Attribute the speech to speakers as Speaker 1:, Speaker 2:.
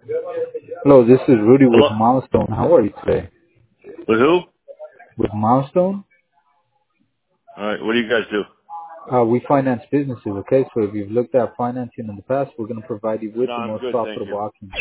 Speaker 1: Hello, this is Rudy with
Speaker 2: Hello?
Speaker 1: Milestone. How are you today?
Speaker 2: With who?
Speaker 1: With Milestone,
Speaker 2: Alright, what do you guys do?
Speaker 1: we finance businesses, okay? So if you've looked at financing in the past, we're going to provide you with
Speaker 2: No,
Speaker 1: the
Speaker 2: I'm
Speaker 1: most
Speaker 2: good, thank you.
Speaker 1: profitable options.